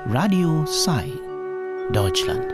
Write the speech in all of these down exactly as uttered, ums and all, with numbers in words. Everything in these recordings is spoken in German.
Radio Sai, Deutschland.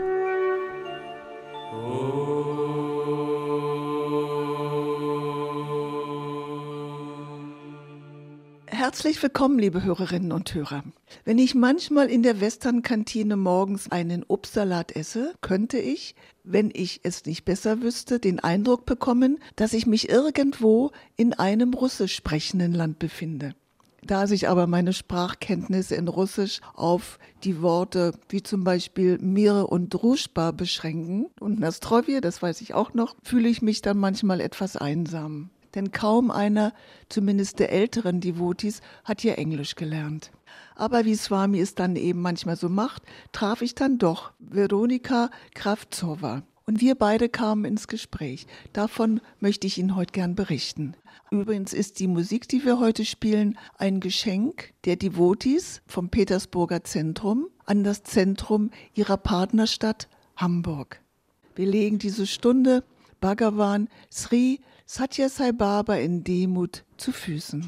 Herzlich willkommen, liebe Hörerinnen und Hörer. Wenn ich manchmal in der Western-Kantine morgens einen Obstsalat esse, könnte ich, wenn ich es nicht besser wüsste, den Eindruck bekommen, dass ich mich irgendwo in einem russisch sprechenden Land befinde. Da sich aber meine Sprachkenntnisse in Russisch auf die Worte wie zum Beispiel Mir und Druschba beschränken und Nastrovje, das weiß ich auch noch, fühle ich mich dann manchmal etwas einsam. Denn kaum einer, zumindest der älteren Devotis, hat hier Englisch gelernt. Aber wie Swami es dann eben manchmal so macht, traf ich dann doch Veronika Kravtsova. Und wir beide kamen ins Gespräch. Davon möchte ich Ihnen heute gern berichten. Übrigens ist die Musik, die wir heute spielen, ein Geschenk der Devotis vom Petersburger Zentrum an das Zentrum ihrer Partnerstadt Hamburg. Wir legen diese Stunde Bhagavan Sri Satya Sai Baba in Demut zu Füßen.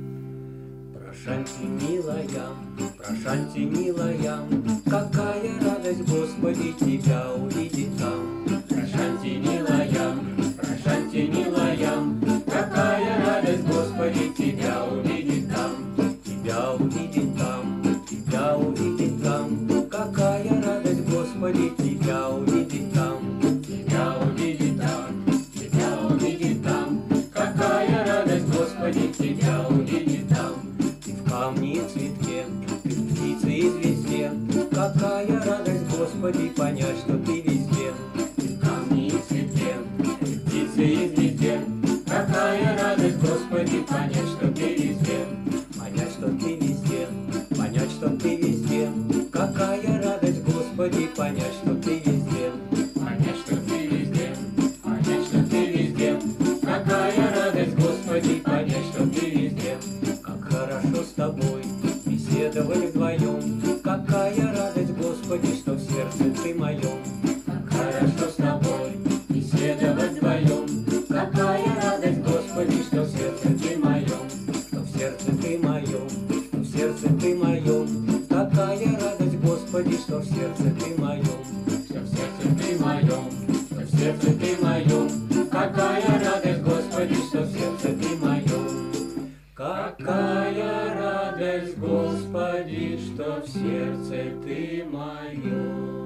Прошанти, милая, прошанти, милая, какая радость, Господи, тебя увидеть там. Прошанти, милая, прошанти, милая, какая радость, Господи, тебя увидеть там. Тебя увидеть там, тебя увидеть там, какая радость, Господи, тебя увидеть там. Тебя увидеть там, тебя увидеть там, какая радость, Господи, тебя увидеть там. В камне и цветке, ты в птице и звезде, какая радость, Господи, понять, что ты везде. Ты в камне и цветке, ты в птице и звезде, какая радость, Господи, понять, что ты везде. Понять, что ты везде, понять, что ты везде, какая радость, Господи, понять, что ты везде. Понять, что ты везде, понять, что ты везде, какая радость, Господи, понять, что ты везде. Хорошо с тобой беседовали вдвоем, какая радость, Господи, что в сердце ты моем. Хорошо с тобой беседовать вдвоем, какая радость, Господи, что в сердце ты моем. Что в сердце ты моем, что в сердце ты моем, какая радость, Господи, что в сердце ты моем. Что в сердце ты моем, что в сердце ты моем, какая радость, Господи, что в сердце ты моем. Какая радость, Господи, что в сердце ты моем.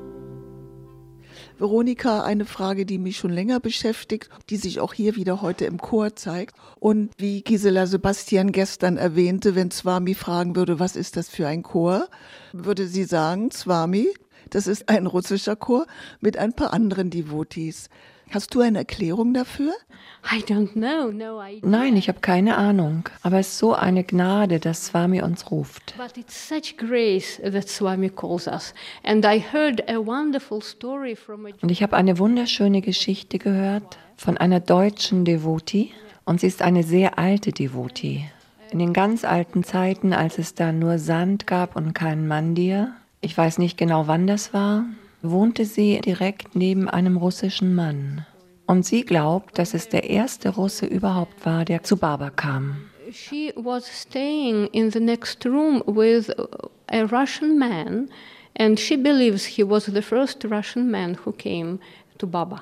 Veronika, eine Frage, die mich schon länger beschäftigt, die sich auch hier wieder heute im Chor zeigt. Und wie Gisela Sebastian gestern erwähnte, wenn Swami fragen würde, was ist das für ein Chor, würde sie sagen, Swami, das ist ein russischer Chor mit ein paar anderen Devotis. Hast du eine Erklärung dafür? I don't know, no idea. Nein, ich habe keine Ahnung. Aber es ist so eine Gnade, dass Swami uns ruft. But it's such grace that Swami calls us. And I heard a wonderful story from a... Und ich habe eine wunderschöne Geschichte gehört von einer deutschen Devotee. Und sie ist eine sehr alte Devotee. In den ganz alten Zeiten, als es da nur Sand gab und keinen Mandir, ich weiß nicht genau, wann das war, wohnte sie direkt neben einem russischen Mann. Und sie glaubt, dass es der erste Russe überhaupt war, der zu Baba kam. She was staying in the next room with a Russian man, and she believes he was the first Russian man who came to Baba.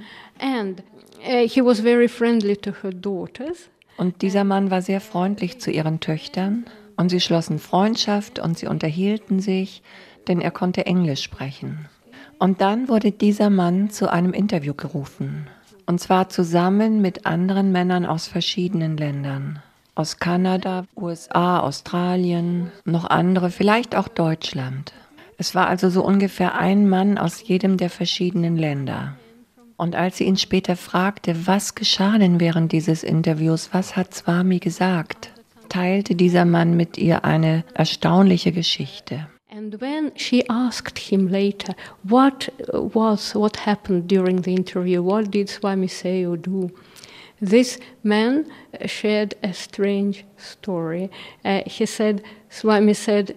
And uh, he was very friendly to her daughters. Und dieser Mann war sehr freundlich zu ihren Töchtern. Und sie schlossen Freundschaft und sie unterhielten sich, denn er konnte Englisch sprechen. Und dann wurde dieser Mann zu einem Interview gerufen. Und zwar zusammen mit anderen Männern aus verschiedenen Ländern. Aus Kanada, U S A, Australien, noch andere, vielleicht auch Deutschland. Es war also so ungefähr ein Mann aus jedem der verschiedenen Länder. Und als sie ihn später fragte, was geschah denn während dieses Interviews, was hat Swami gesagt, teilte dieser Mann mit ihr eine erstaunliche Geschichte. And when she asked him later, what was, what happened during the interview, what did Swami say or do? This man shared a strange story. Uh, he said, Swami said,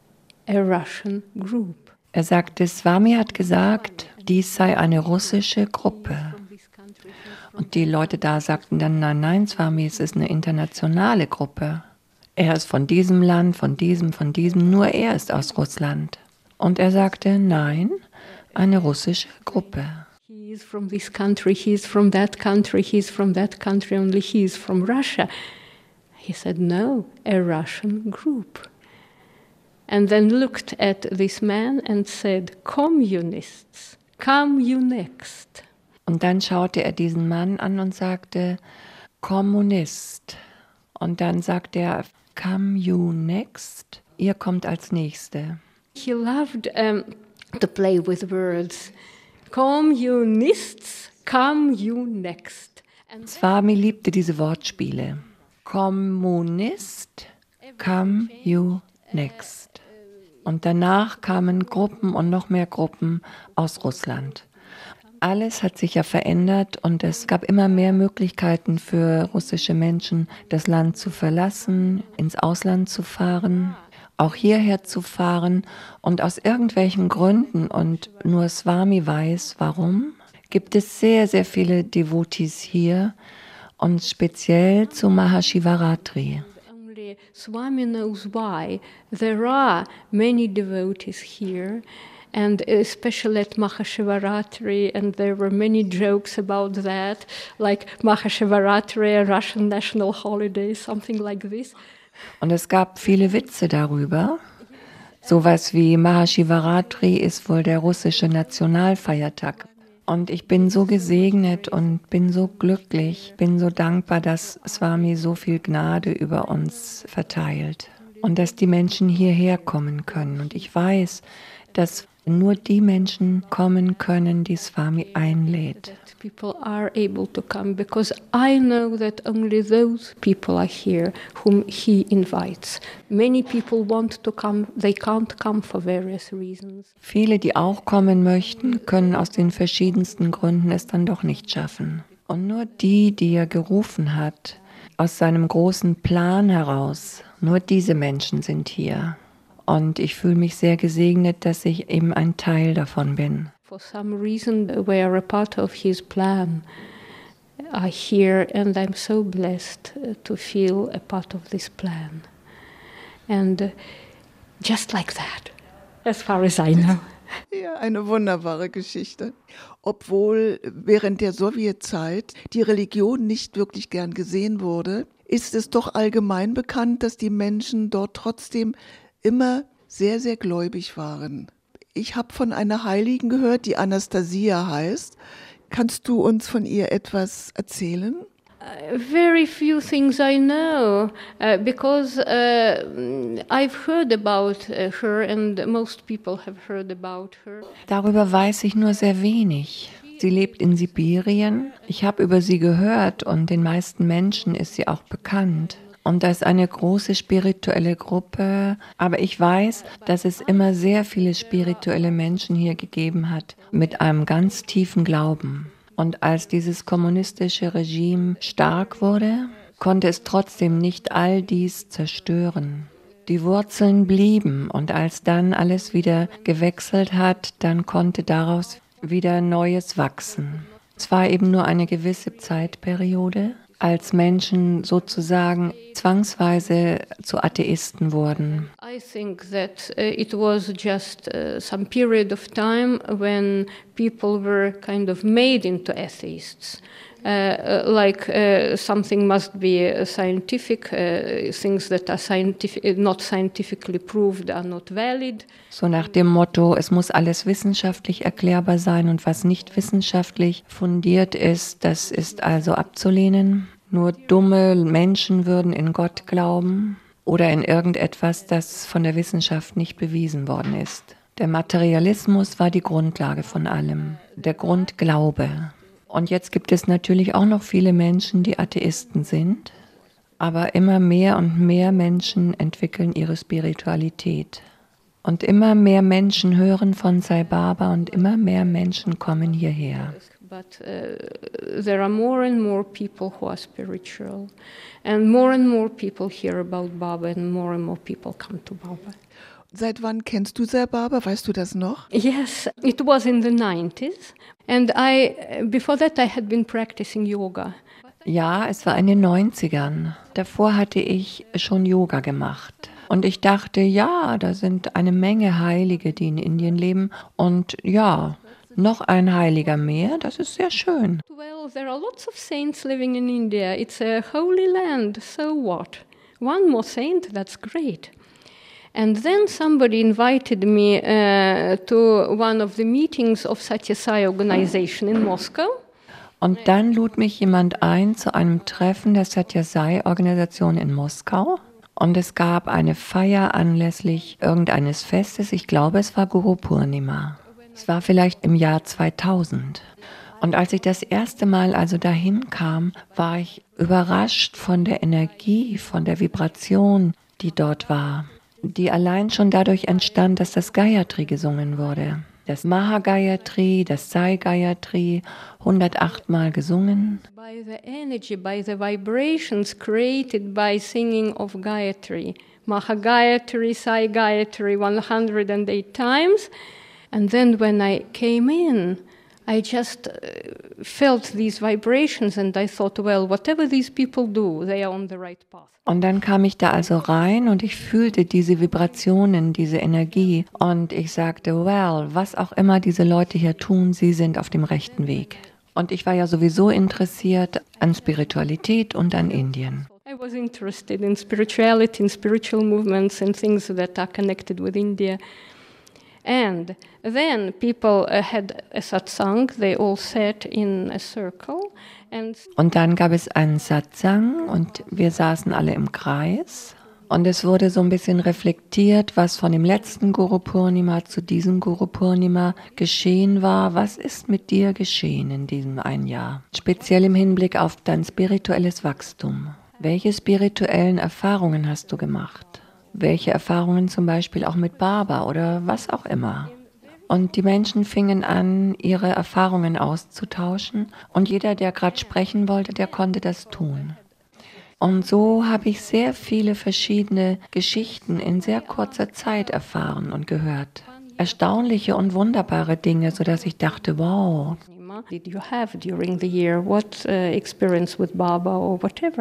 a Russian group. Er sagte, Swami hat gesagt, dies sei eine russische Gruppe. Und die Leute da sagten dann, nein, nein, Swami, es ist eine internationale Gruppe. er ist von diesem Land, von diesem, von diesem, nur er ist aus Russland. Und er sagte, nein, eine russische Gruppe. He is from this country, he is from that country, he is from that country, only he is from Russia. He said, no, a Russian group. And then looked at this man and said, communists, come you next. Und dann schaute er diesen Mann an und sagte, Kommunist. Und dann sagte er, come you next, ihr kommt als Nächste. He loved um, to play with words. Communists, come you next. And Swami liebte diese Wortspiele. Kommunist, come you next. Und danach kamen Gruppen und noch mehr Gruppen aus Russland. Alles hat sich ja verändert und es gab immer mehr Möglichkeiten für russische Menschen, das Land zu verlassen, ins Ausland zu fahren, auch hierher zu fahren. Und aus irgendwelchen Gründen, und nur Swami weiß warum, gibt es sehr, sehr viele Devotees hier und speziell zu Mahashivaratri. only Swami knows why. There are many devotees here. And especially at Mahashivaratri, and there were many jokes about that, like Mahashivaratri, a Russian national holiday, something like this. Und es gab viele Witze darüber. Sowas wie Mahashivaratri ist wohl der russische Nationalfeiertag. Und ich bin so gesegnet und bin so glücklich, bin so dankbar, dass Swami so viel Gnade über uns verteilt. Und dass die Menschen hierher kommen können. Und ich weiß, dass nur die Menschen kommen können, die Swami einlädt. People are able to come because I know that only those people are here whom he invites. Many people want to come, they can't come for various reasons. Viele, die auch kommen möchten, können aus den verschiedensten Gründen es dann doch nicht schaffen. Und nur die, die er gerufen hat, aus seinem großen Plan heraus, nur diese Menschen sind hier. Und ich fühle mich sehr gesegnet, dass ich eben ein Teil davon bin. For some reason, we are a part of his plan. I hear, and I'm so blessed to feel a part of this plan. And uh, just like that, as far as I know. Ja, eine wunderbare Geschichte. Obwohl während der Sowjetzeit die Religion nicht wirklich gern gesehen wurde, ist es doch allgemein bekannt, dass die Menschen dort trotzdem immer sehr, sehr gläubig waren. Ich habe von einer Heiligen gehört, die Anastasia heißt. Kannst du uns von ihr etwas erzählen? Uh, very few things I know, uh, because uh, I've heard about uh, her and most people have heard about her. Darüber weiß ich nur sehr wenig. Sie lebt in Sibirien. Ich habe über sie gehört und den meisten Menschen ist sie auch bekannt. Und das ist eine große spirituelle Gruppe. Aber ich weiß, dass es immer sehr viele spirituelle Menschen hier gegeben hat, mit einem ganz tiefen Glauben. Und als dieses kommunistische Regime stark wurde, konnte es trotzdem nicht all dies zerstören. Die Wurzeln blieben und als dann alles wieder gewechselt hat, dann konnte daraus wieder Neues wachsen. Es war eben nur eine gewisse Zeitperiode, als Menschen sozusagen zwangsweise zu Atheisten wurden. I think that uh, it was just uh, some period of time when people were kind of made into atheists. Uh, uh, like uh, something must be uh, scientific, uh, things that are scientific, not scientifically proved are not valid. So nach dem Motto, es muss alles wissenschaftlich erklärbar sein und was nicht wissenschaftlich fundiert ist, das ist also abzulehnen. Nur dumme Menschen würden in Gott glauben oder in irgendetwas, das von der Wissenschaft nicht bewiesen worden ist. Der Materialismus war die Grundlage von allem, der Grundglaube. Und jetzt gibt es natürlich auch noch viele Menschen, die Atheisten sind, aber immer mehr und mehr Menschen entwickeln ihre Spiritualität. Und immer mehr Menschen hören von Sai Baba und immer mehr Menschen kommen hierher. But uh, there are more and more people who are spiritual, and more and more people hear about Baba, and more and more people come to Baba. Seit wann kennst du Sai Baba? Weißt du das noch? Yes, it was in the nineties, and I, before that I had been practicing yoga. Ja, es war in den neunzigern. Davor hatte ich schon Yoga gemacht. Und ich dachte, ja, da sind eine Menge Heilige, die in Indien leben. Und ja, noch ein Heiliger mehr, das ist sehr schön. Well, there are lots of saints living in India. It's a holy land, so what? One more saint, that's great. And then somebody invited me uh, to one of the meetings of Satya Sai organization in Moscow. Und dann lud mich jemand ein zu einem Treffen der Satya Sai-Organisation in Moskau. Und es gab eine Feier anlässlich irgendeines Festes. Ich glaube, es war Guru Purnima. Es war vielleicht im Jahr zweitausend. Und als ich das erste Mal also dahin kam, war ich überrascht von der Energie, von der Vibration, die dort war. Die allein schon dadurch entstand, dass das Gayatri gesungen wurde. Das Mahagayatri, das Sai Gayatri, hundertacht Mal gesungen. By the energy, by the vibrations created by singing of Gayatri. Mahagayatri, Sai Gayatri one hundred eight times. And then when I came in, I just uh, felt these vibrations and I thought, well, whatever these people do, they are on the right path. Und dann kam ich da also rein und ich fühlte diese Vibrationen, diese Energie. Und ich sagte, well, was auch immer diese Leute hier tun, sie sind auf dem rechten Weg. Und ich war ja sowieso interessiert an Spiritualität und an Indien. I was interested in spirituality, in spiritual movements and things that are connected with India. And then people uh, had a satsang, they all sat in a circle. And und dann gab es einen Satsang und wir saßen alle im Kreis. Und es wurde so ein bisschen reflektiert, was von dem letzten Guru Purnima zu diesem Guru Purnima geschehen war. Was ist mit dir geschehen in diesem ein Jahr? Speziell im Hinblick auf dein spirituelles Wachstum. Welche spirituellen Erfahrungen hast du gemacht? Welche Erfahrungen zum Beispiel auch mit Baba oder was auch immer. Und die Menschen fingen an, ihre Erfahrungen auszutauschen. Und jeder, der gerade sprechen wollte, der konnte das tun. Und so habe ich sehr viele verschiedene Geschichten in sehr kurzer Zeit erfahren und gehört. Erstaunliche und wunderbare Dinge, sodass ich dachte, wow. Did you have during the year? What uh, experience with Baba or whatever?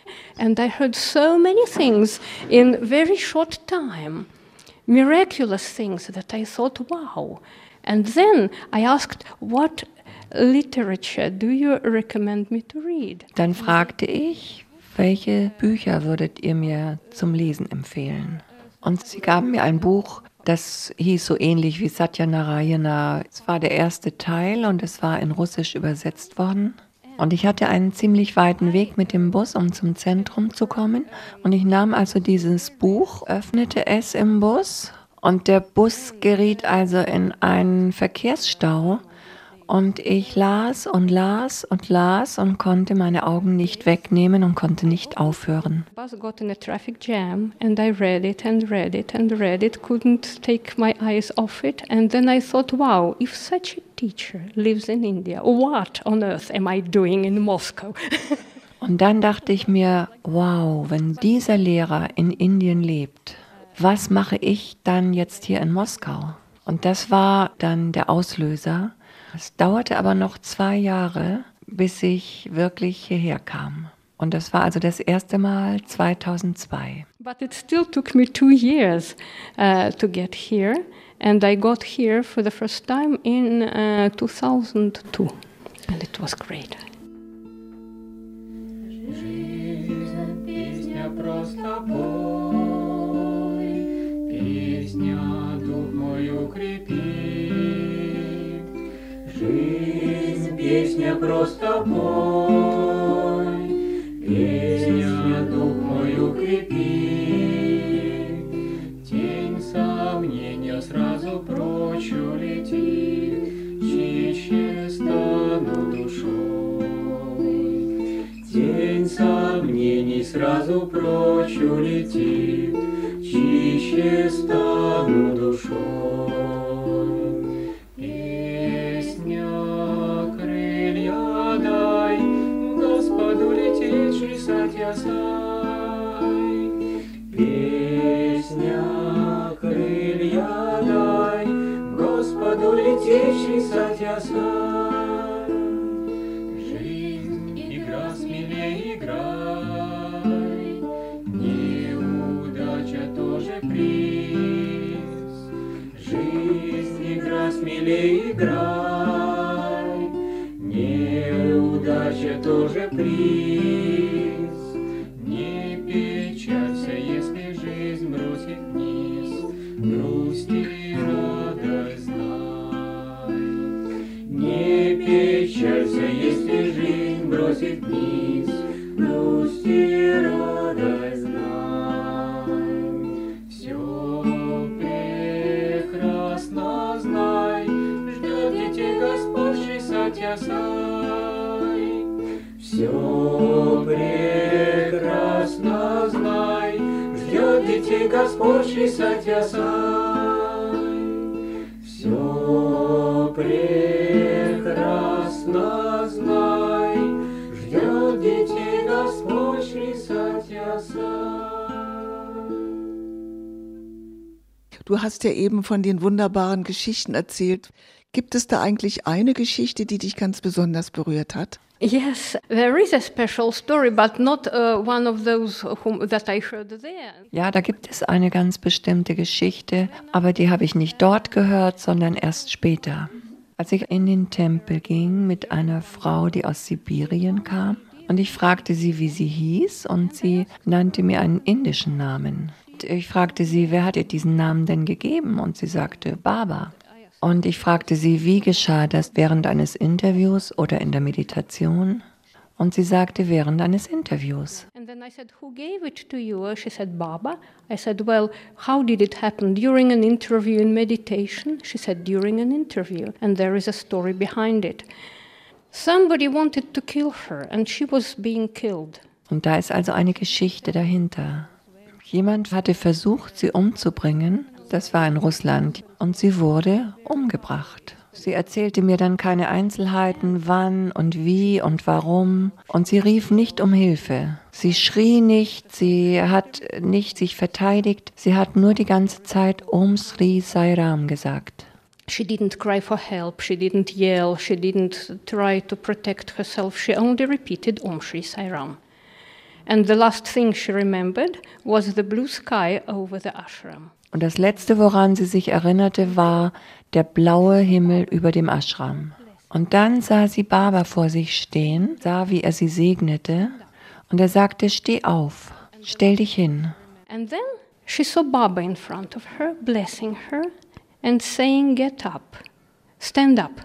And I heard so many things in very short time, miraculous things that I thought, wow. And then I asked, what literature do you recommend me to read? Dann fragte ich, welche Bücher würdet ihr mir zum Lesen empfehlen? Und sie gaben mir ein Buch, das hieß so ähnlich wie Satyanarayana. Es war der erste Teil und es war in Russisch übersetzt worden. Und ich hatte einen ziemlich weiten Weg mit dem Bus, um zum Zentrum zu kommen. Und ich nahm also dieses Buch, öffnete es im Bus und der Bus geriet also in einen Verkehrsstau. Und ich las und las und las und konnte meine Augen nicht wegnehmen und konnte nicht aufhören. The bus got in a traffic jam and I read it and read it and read it, couldn't take my eyes off it. And then I thought, wow, if such a teacher lives in India, what on earth am I doing in Moscow? Und dann dachte ich mir, wow, wenn dieser Lehrer in Indien lebt, was mache ich dann jetzt hier in Moskau? Und das war dann der Auslöser. Es dauerte aber noch zwei Jahre, bis ich wirklich hierher kam. Und das war also das erste Mal zweitausendzwei. But it still took me two years uh, to get here. And I got here for the first time in uh, two thousand two. And it was great. Жизнь, песня просто пой, песня дух мой укрепит. Жизнь, песня просто пой, песня дух мой укрепит. Тень сомнения сразу прочь улетит, чище стану душой. Тень сомнений сразу прочь улетит, чище стану душой. Сатья Сай, песня крылья дай, Господу летящий Сатья Сай. Жизнь, игра смех. приз. Не печалься, если жизнь бросит вниз, грусть и радость знай. Не печалься, если жизнь бросит вниз, грусть и радость знай. Все прекрасно знай, ждет детей Господь шестьдесят сай. Все прекрасно знай, ждет детей Господь шестьдесят сай. Все прекрасно знай, ждет детей Господь шестьдесят сай. Du hast ja eben von den wunderbaren Geschichten erzählt. Gibt es da eigentlich eine Geschichte, die dich ganz besonders berührt hat? Yes, there is a special story, but not uh, one of those whom, that I heard there. Ja, da gibt es eine ganz bestimmte Geschichte, aber die habe ich nicht dort gehört, sondern erst später. Als ich in den Tempel ging mit einer Frau, die aus Sibirien kam, und ich fragte sie, wie sie hieß, und sie nannte mir einen indischen Namen. Ich fragte sie, wer hat ihr diesen Namen denn gegeben? Und sie sagte, Baba. Und ich fragte sie, wie geschah das, während eines Interviews oder in der Meditation? Und sie sagte, während eines Interviews. And then I said, who gave it to you? She said, Baba. I said, well, how did it happen? During an interview in meditation? She said, during an interview. And there is a story behind it. Somebody wanted to kill her and she was being killed. Und da ist also eine Geschichte dahinter. Jemand hatte versucht, sie umzubringen. Das war in Russland. Und sie wurde umgebracht. Sie erzählte mir dann keine Einzelheiten, wann und wie und warum. Und sie rief nicht um Hilfe. Sie schrie nicht, sie hat nicht sich verteidigt. Sie hat nur die ganze Zeit Om Sri Sai Ram gesagt. She didn't cry for help, she didn't yell, she didn't try to protect herself. She only repeated Om Sri Sai Ram. And the last thing she remembered was the blue sky over the ashram. Und das Letzte, woran sie sich erinnerte, war der blaue Himmel über dem Ashram. Und dann sah sie Baba vor sich stehen, sah, wie er sie segnete, und er sagte, steh auf, stell dich hin. And then she saw Baba in front of her, blessing her and saying, get up, stand up.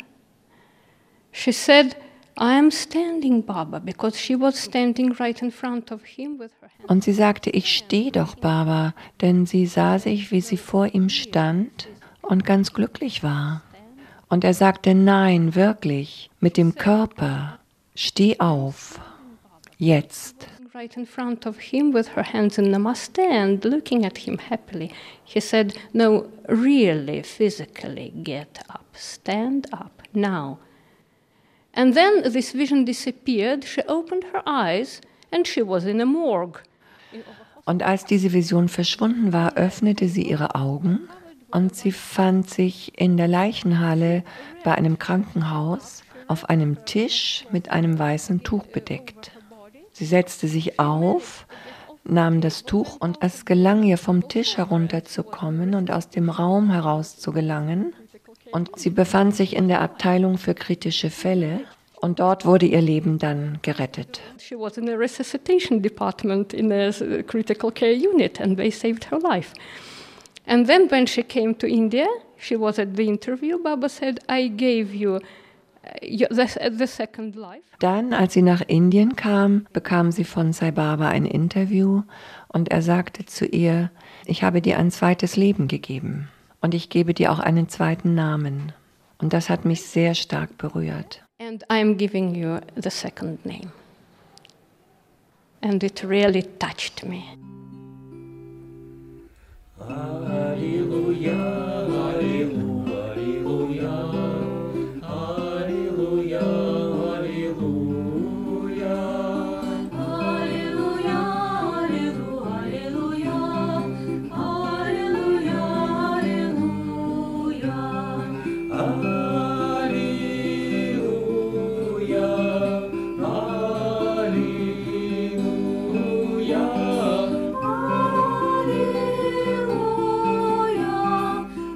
She said, I am standing, Baba, because she was standing right in front of him with her hand. Und sie sagte, ich stehe doch, Baba, denn sie sah sich, wie sie vor ihm stand und ganz glücklich war. Und er sagte, nein, wirklich, mit dem Körper, steh auf, jetzt. Right in front of him with her hands in Namaste and looking at him happily. He said, no, really, physically, get up, stand up, now. And then this vision disappeared, she opened her eyes and she was in a morgue. Und als diese Vision verschwunden war, öffnete sie ihre Augen und sie fand sich in der Leichenhalle bei einem Krankenhaus auf einem Tisch mit einem weißen Tuch bedeckt. Sie setzte sich auf, nahm das Tuch und es gelang ihr, vom Tisch herunterzukommen und aus dem Raum heraus zu gelangen. Und sie befand sich in der Abteilung für kritische Fälle und dort wurde ihr Leben dann gerettet. She was in a resuscitation department in a critical care unit and they saved her life. And then when she came to India, she was at the interview, Baba said, I gave you the, the second life. Dann, als sie nach Indien kam, bekam sie von Sai Baba ein Interview und er sagte zu ihr, ich habe dir ein zweites Leben gegeben. Und ich gebe dir auch einen zweiten Namen. Und das hat mich sehr stark berührt. And I'm giving you the second name. And it really touched me. Alleluia, Alleluia, Alleluia, Alleluia, Alleluia, Alleluia, Alleluia, Alleluia, Alleluia, Alleluia.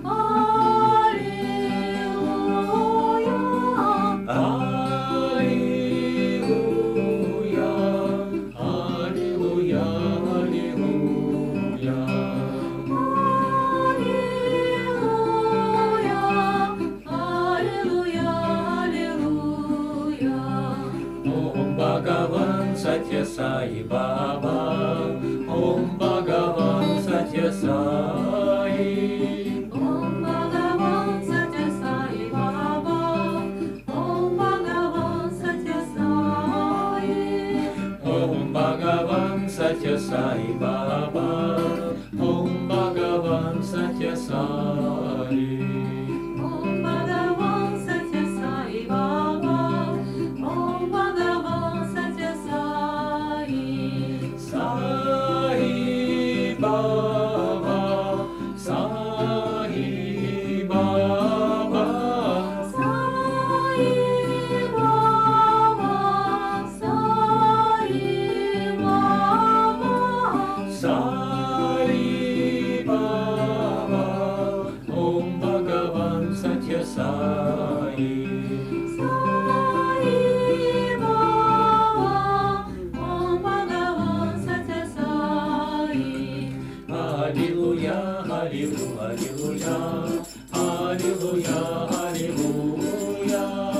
Satya Sai Baba, Om Bhagavan Satya Sai. Om Bhagavan Satya Sai Baba, Om Bhagavan Satya Sai. Sai Baba, Sai Baba, Sai Baba, Sai Baba, Sai Baba, Om Bhagavan Satya Sai. Sai Baba, Om Bhagavan Satya Sai. Hallelujah, hallelujah, hallelujah, hallelujah,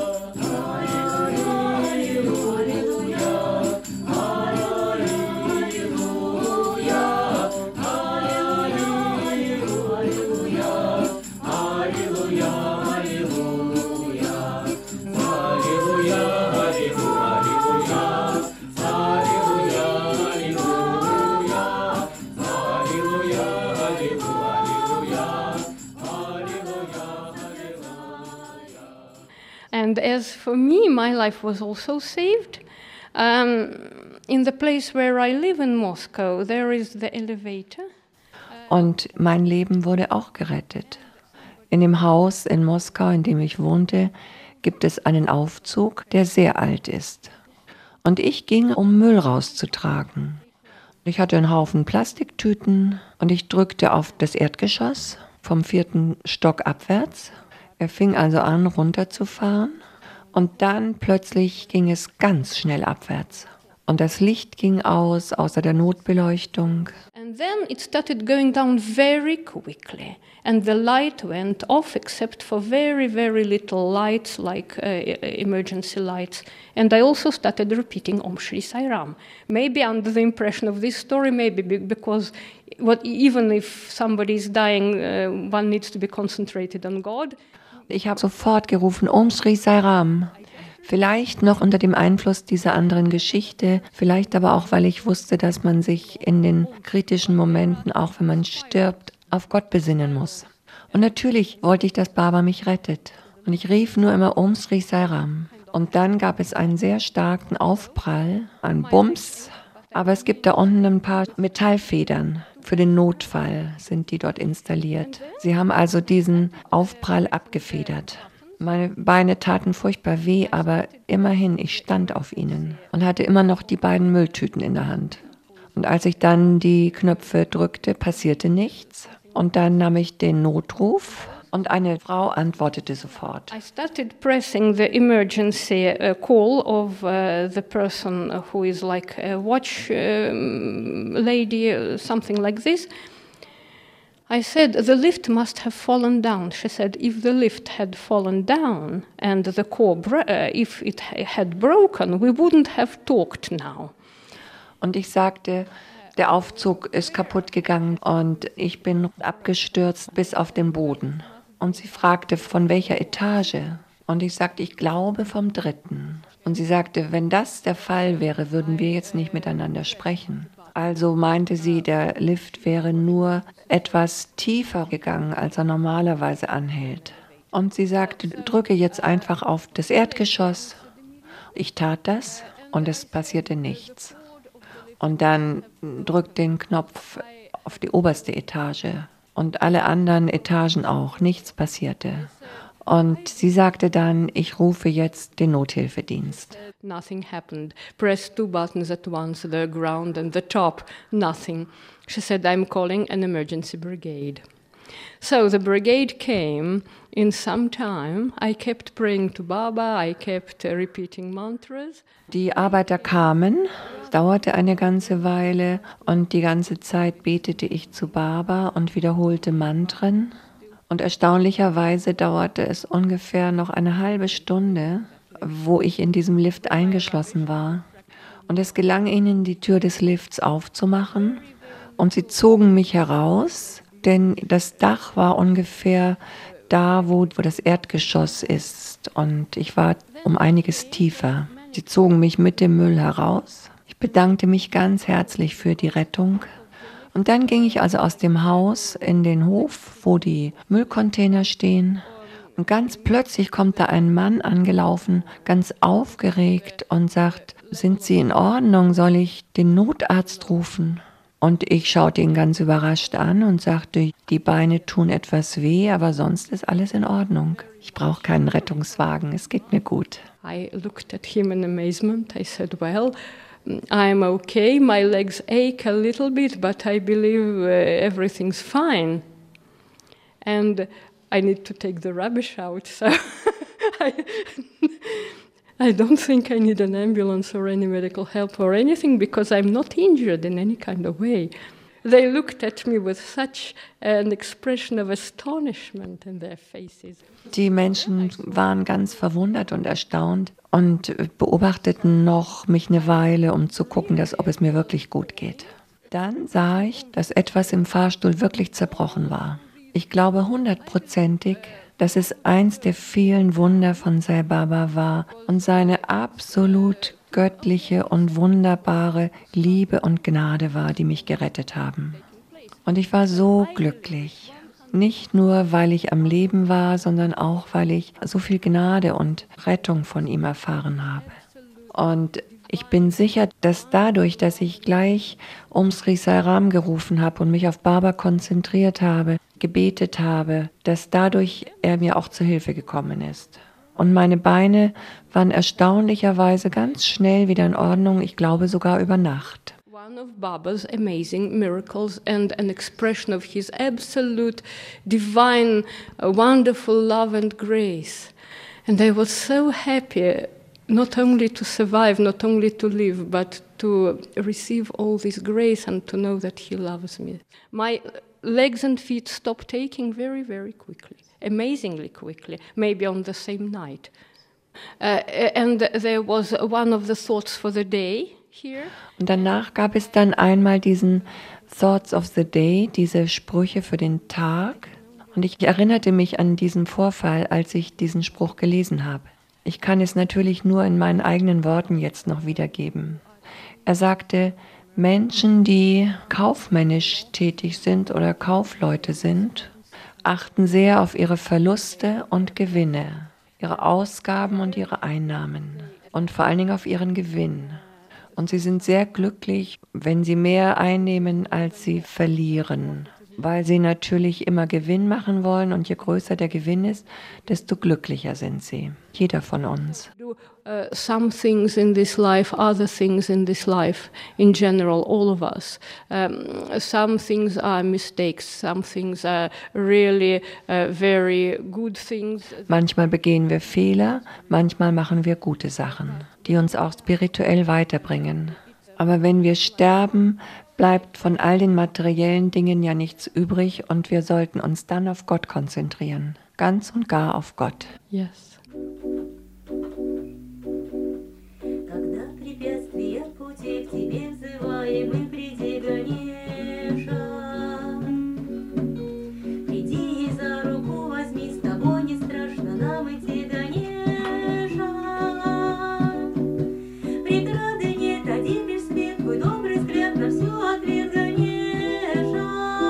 And as for me, my life was also saved. Um, in the place where I live in Moscow, there is the elevator. Und mein Leben wurde auch gerettet. In dem Haus in Moskau, in dem ich wohnte, gibt es einen Aufzug, der sehr alt ist. Und ich ging, um Müll rauszutragen. Ich hatte einen Haufen Plastiktüten und ich drückte auf das Erdgeschoss vom vierten Stock abwärts. Er fing also an, runterzufahren und dann plötzlich ging es ganz schnell abwärts. Und das Licht ging aus, außer der Notbeleuchtung. And then it started going down very quickly. And the light went off except for very, very little lights like uh, emergency lights. And I also started repeating Om Shri Sai Ram. Maybe under the impression of this story, maybe because what, even if somebody is dying, uh, one needs to be concentrated on God. Ich habe sofort gerufen, Om Shri Sai Ram. Vielleicht noch unter dem Einfluss dieser anderen Geschichte, vielleicht aber auch, weil ich wusste, dass man sich in den kritischen Momenten, auch wenn man stirbt, auf Gott besinnen muss. Und natürlich wollte ich, dass Baba mich rettet. Und ich rief nur immer Om Shri Sai Ram. Und dann gab es einen sehr starken Aufprall, einen Bums. Aber es gibt da unten ein paar Metallfedern. Für den Notfall sind die dort installiert. Sie haben also diesen Aufprall abgefedert. Meine Beine taten furchtbar weh, aber immerhin, ich stand auf ihnen und hatte immer noch die beiden Mülltüten in der Hand. Und als ich dann die Knöpfe drückte, passierte nichts. Und dann nahm ich den Notruf und eine Frau antwortete sofort. I started pressing the emergency uh, call of uh, the person who is like a watch um, lady, uh, something like this. I said, the lift must have fallen down. She said, if the lift had fallen down and the core, bro- uh, if it had broken, we wouldn't have talked now. Und ich sagte, der Aufzug ist kaputt gegangen und ich bin abgestürzt bis auf den Boden. Und sie fragte, von welcher Etage? Und ich sagte, ich glaube vom dritten. Und sie sagte, wenn das der Fall wäre, würden wir jetzt nicht miteinander sprechen. Also meinte sie, der Lift wäre nur etwas tiefer gegangen, als er normalerweise anhält. Und sie sagte, drücke jetzt einfach auf das Erdgeschoss. Ich tat das und es passierte nichts. Und dann drück den Knopf auf die oberste Etage und alle anderen Etagen auch. Nichts passierte. Und sie sagte dann, ich rufe jetzt den Nothilfedienst. Nothing happened. Press two buttons at once, the ground and the top. Nothing. She said, I'm calling an emergency brigade. So the brigade came in some time. I kept praying to Baba. I kept uh, repeating mantras. Die Arbeiter kamen, dauerte eine ganze Weile und die ganze Zeit betete ich zu Baba und wiederholte Mantren. Und erstaunlicherweise dauerte es ungefähr noch eine halbe Stunde, wo ich in diesem Lift eingeschlossen war. Und es gelang ihnen, die Tür des Lifts aufzumachen und sie zogen mich heraus, denn das Dach war ungefähr da, wo, wo das Erdgeschoss ist und ich war um einiges tiefer. Sie zogen mich mit dem Müll heraus. Ich Ich bedankte mich ganz herzlich für die Rettung. Und dann ging ich also aus dem Haus in den Hof, wo die Müllcontainer stehen. Und ganz plötzlich kommt da ein Mann angelaufen, ganz aufgeregt und sagt, sind Sie in Ordnung, soll ich den Notarzt rufen? Und ich schaute ihn ganz überrascht an und sagte, die Beine tun etwas weh, aber sonst ist alles in Ordnung. Ich brauche keinen Rettungswagen, es geht mir gut. I looked at him in amazement. I said, well, I'm okay. My legs ache a little bit, but I believe uh, everything's fine. And I need to take the rubbish out, so I, I don't think I need an ambulance or any medical help or anything because I'm not injured in any kind of way. They looked at me with such an expression of astonishment in their faces. Die Menschen waren ganz verwundert und erstaunt und beobachteten noch mich eine Weile, um zu gucken, dass, ob es mir wirklich gut geht. Dann sah ich, dass etwas im Fahrstuhl wirklich zerbrochen war. Ich glaube hundertprozentig, dass es eins der vielen Wunder von Sai Baba war und seine absolut göttliche und wunderbare Liebe und Gnade war, die mich gerettet haben. Und ich war so glücklich. Nicht nur, weil ich am Leben war, sondern auch, weil ich so viel Gnade und Rettung von ihm erfahren habe. Und ich bin sicher, dass dadurch, dass ich gleich um Sri Sai Ram gerufen habe und mich auf Baba konzentriert habe, gebetet habe, dass dadurch er mir auch zur Hilfe gekommen ist. Und meine Beine waren erstaunlicherweise ganz schnell wieder in Ordnung, ich glaube sogar über Nacht. One of Baba's amazing miracles and an expression of his absolute divine, uh, wonderful love and grace. And I was so happy not only to survive, not only to live, but to receive all this grace and to know that he loves me. My legs and feet stopped aching very, very quickly, amazingly quickly, maybe on the same night. Uh, and there was one of the thoughts for the day here. Und danach gab es dann einmal diesen Thoughts of the Day, diese Sprüche für den Tag. Und ich erinnerte mich an diesen Vorfall, als ich diesen Spruch gelesen habe. Ich kann es natürlich nur in meinen eigenen Worten jetzt noch wiedergeben. Er sagte, Menschen, die kaufmännisch tätig sind oder Kaufleute sind, achten sehr auf ihre Verluste und Gewinne, ihre Ausgaben und ihre Einnahmen und vor allen Dingen auf ihren Gewinn. Und sie sind sehr glücklich, wenn sie mehr einnehmen, als sie verlieren, weil sie natürlich immer Gewinn machen wollen und je größer der Gewinn ist, desto glücklicher sind sie. Jeder von uns. Do uh, some things in this life, other things in this life, in general, all of us. Um, some things are mistakes, some things are really uh, very good things. Manchmal begehen wir Fehler, manchmal machen wir gute Sachen, die uns auch spirituell weiterbringen. Aber wenn wir sterben, bleibt von all den materiellen Dingen ja nichts übrig und wir sollten uns dann auf Gott konzentrieren. Ganz und gar auf Gott. Yes. Когда препятствия в пути к тебе взываем, и приди, Ганеша. Приди и за руку возьми, с тобой не страшно нам идти, Ганеша. Преграды нет, один лишь свет, твой добрый взгляд на все ответ, Ганеша.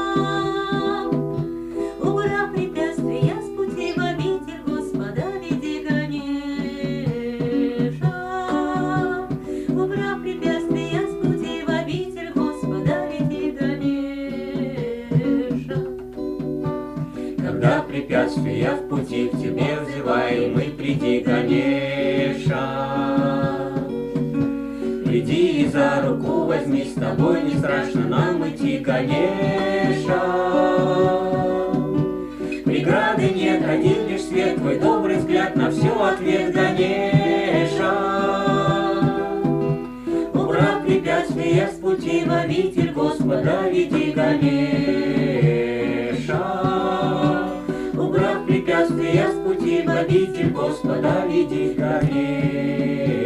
Убрав препятствия с пути в обитель Господа, веди, Ганеша. Убрав препятствия с пути в обитель Господа, веди, Ганеша. Когда препятствия в пути к тебе взываем, мы приди, Ганеша. Приди и за руку возьми, с тобой не страшно нам идти, Ганеша. Преграды нет, один лишь свет, твой добрый взгляд на все ответ, Ганеша. Убрав препятствия с пути в обитель Господа, веди, Ганеша. Убрав препятствия с пути в обитель Господа, веди, Ганеша.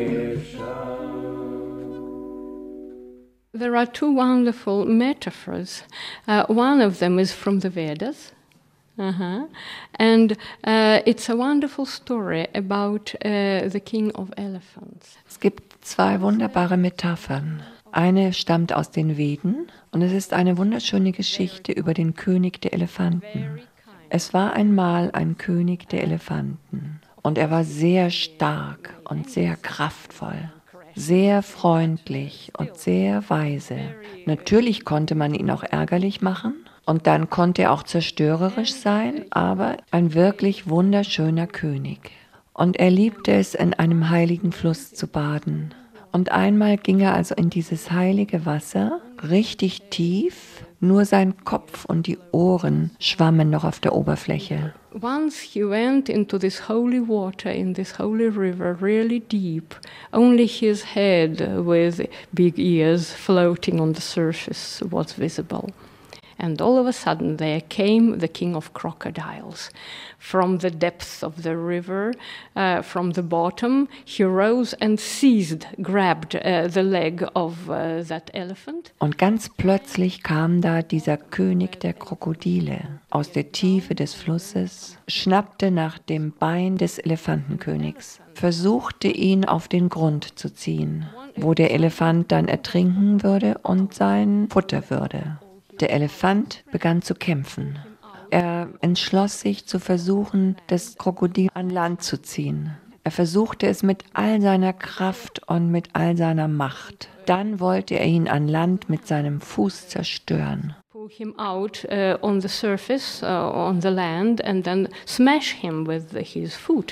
There are two wonderful metaphors. Uh, one of them is from the Vedas, Uh-huh. And uh, it's a wonderful story about uh, the king of elephants. Es gibt zwei wunderbare Metaphern. Eine stammt aus den Veden und es ist eine wunderschöne Geschichte über den König der Elefanten. Es war einmal ein König der Elefanten und er war sehr stark und sehr kraftvoll, sehr freundlich und sehr weise. Natürlich konnte man ihn auch ärgerlich machen. Und dann konnte er auch zerstörerisch sein, aber ein wirklich wunderschöner König. Und er liebte es, in einem heiligen Fluss zu baden. Und einmal ging er also in dieses heilige Wasser, richtig tief, nur sein Kopf und die Ohren schwammen noch auf der Oberfläche. Once he went into this holy water, in this holy river, really deep. Only his head with big ears floating on the surface was visible. And all of a sudden there came the king of crocodiles. From the depths of the river, uh, from the bottom, he rose and seized, grabbed uh, the leg of uh, that elephant. Und ganz plötzlich kam da dieser König der Krokodile aus der Tiefe des Flusses, schnappte nach dem Bein des Elefantenkönigs, versuchte ihn auf den Grund zu ziehen, wo der Elefant dann ertrinken würde und sein Futter würde. Der Elefant begann zu kämpfen. Er entschloss sich zu versuchen, das Krokodil an Land zu ziehen. Er versuchte es mit all seiner Kraft und mit all seiner Macht. Dann wollte er ihn an Land mit seinem Fuß zerstören. Pull him out uh, on the surface, uh, on the land, and then smash him with his foot.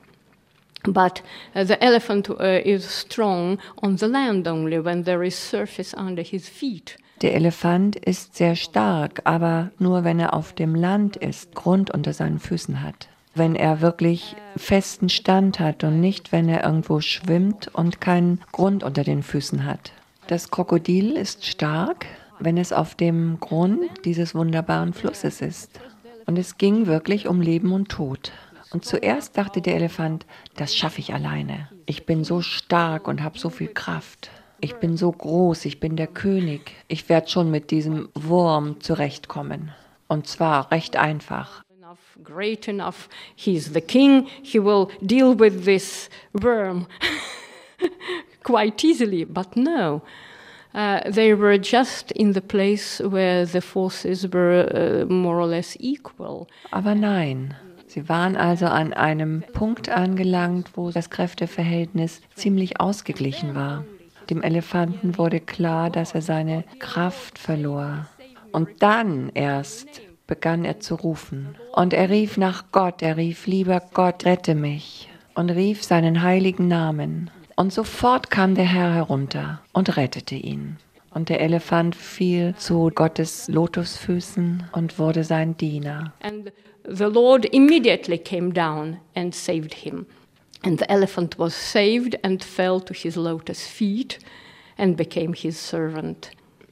But uh, the elephant uh, is strong on the land only when there is surface under his feet. Der Elefant ist sehr stark, aber nur wenn er auf dem Land ist, Grund unter seinen Füßen hat. Wenn er wirklich festen Stand hat und nicht, wenn er irgendwo schwimmt und keinen Grund unter den Füßen hat. Das Krokodil ist stark, wenn es auf dem Grund dieses wunderbaren Flusses ist. Und es ging wirklich um Leben und Tod. Und zuerst dachte der Elefant, das schaffe ich alleine. Ich bin so stark und habe so viel Kraft. Ich bin so groß, ich bin der König. Ich werde schon mit diesem Wurm zurechtkommen. Und zwar recht einfach. Great enough, he's the king, he will deal with this worm quite easily. But no, uh, they were just in the place where the forces were uh, more or less equal. Aber nein. Sie waren also an einem Punkt angelangt, wo das Kräfteverhältnis ziemlich ausgeglichen war. Dem Elefanten wurde klar, dass er seine Kraft verlor. Und dann erst begann er zu rufen. Und er rief nach Gott, er rief, lieber Gott, rette mich. Und rief seinen heiligen Namen. Und sofort kam der Herr herunter und rettete ihn. Und der Elefant fiel zu Gottes Lotusfüßen und wurde sein Diener. And the Lord immediately came down and saved him. And the elephant was saved and fell to his lotus feet and became his servant.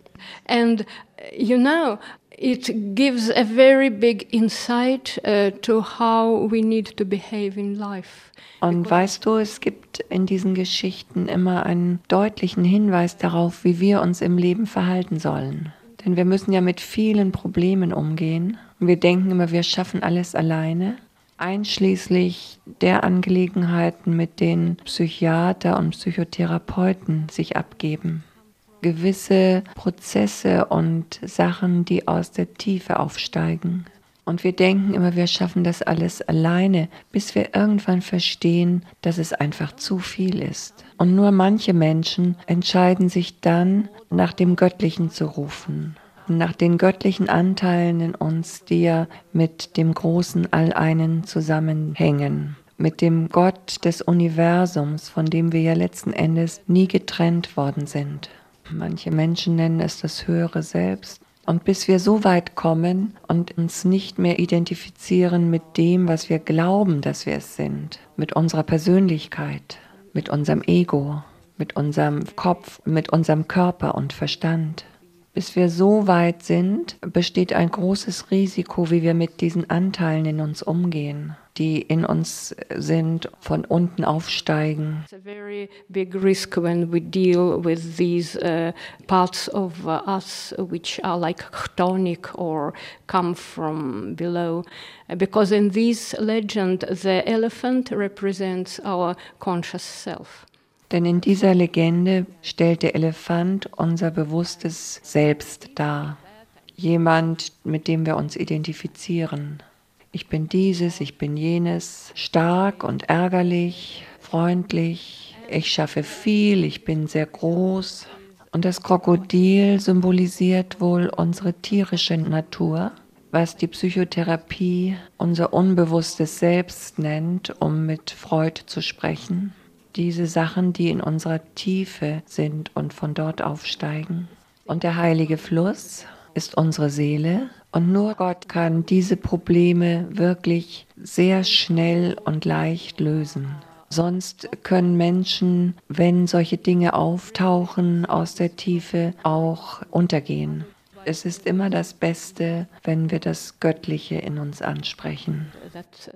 And, you know, it gives a very big insight uh, to how we need to behave in life. Und weißt du, es gibt in diesen Geschichten immer einen deutlichen Hinweis darauf, wie wir uns im Leben verhalten sollen. Denn wir müssen ja mit vielen Problemen umgehen. Und wir denken immer, wir schaffen alles alleine. Einschließlich der Angelegenheiten, mit denen Psychiater und Psychotherapeuten sich abgeben. Gewisse Prozesse und Sachen, die aus der Tiefe aufsteigen. Und wir denken immer, wir schaffen das alles alleine, bis wir irgendwann verstehen, dass es einfach zu viel ist. Und nur manche Menschen entscheiden sich dann, nach dem Göttlichen zu rufen. Nach den göttlichen Anteilen in uns, die ja mit dem großen All-Einen zusammenhängen, mit dem Gott des Universums, von dem wir ja letzten Endes nie getrennt worden sind. Manche Menschen nennen es das höhere Selbst. Und bis wir so weit kommen und uns nicht mehr identifizieren mit dem, was wir glauben, dass wir es sind, mit unserer Persönlichkeit, mit unserem Ego, mit unserem Kopf, mit unserem Körper und Verstand. Bis wir so weit sind, besteht ein großes Risiko, wie wir mit diesen Anteilen in uns umgehen. die in uns sind, von unten aufsteigen. It's a very big risk when we deal with these uh, parts of uh, us which are like chthonic or come from below. Uh, Because in this legend, the elephant represents our conscious self. Denn in dieser Legende stellt der Elefant unser bewusstes Selbst dar. Jemand, mit dem wir uns identifizieren. Ich bin dieses, ich bin jenes, stark und ärgerlich, freundlich, ich schaffe viel, ich bin sehr groß. Und das Krokodil symbolisiert wohl unsere tierische Natur, was die Psychotherapie unser unbewusstes Selbst nennt, um mit Freud zu sprechen. Diese Sachen, die in unserer Tiefe sind und von dort aufsteigen. Und der heilige Fluss ist unsere Seele. Und nur Gott kann diese Probleme wirklich sehr schnell und leicht lösen. Sonst können Menschen, wenn solche Dinge auftauchen aus der Tiefe, auch untergehen. Es ist immer das Beste, wenn wir das Göttliche in uns ansprechen. That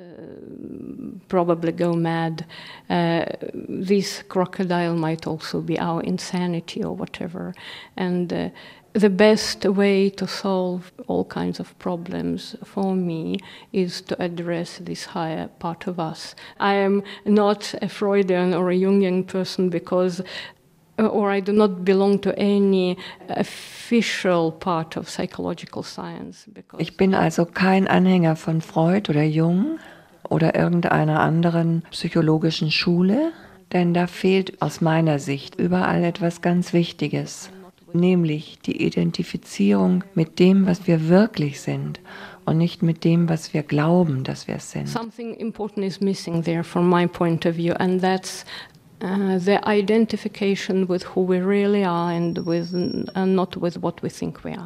uh, probably go mad. Uh, this crocodile might also be our insanity or whatever. And uh, the best way to solve all kinds of problems for me is to address this higher part of us. I am not a Freudian or a Jungian person because or I do not belong to any official part of psychological science. Ich bin also kein Anhänger von Freud oder Jung oder irgendeiner anderen psychologischen Schule, denn da fehlt aus meiner Sicht überall etwas ganz Wichtiges, nämlich die Identifizierung mit dem, was wir wirklich sind und nicht mit dem, was wir glauben, dass wir es sind. Something important is missing there from my point of view, and that's Uh, the identification with who we really are and with uh, not with what we think we are.